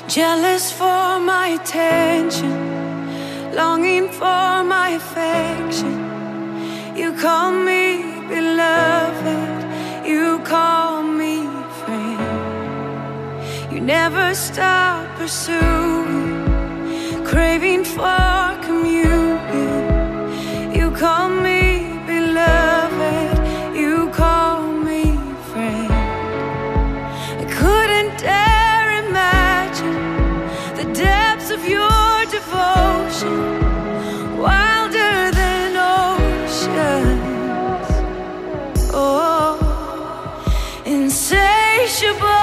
Jealous for my attention, longing for my affection. You call me beloved, you call me friend. You never stop pursuing, craving for communion. You call me beloved, you call me friend. I couldn't dare imagine the depths of your devotion, wilder than oceans. Oh, insatiable.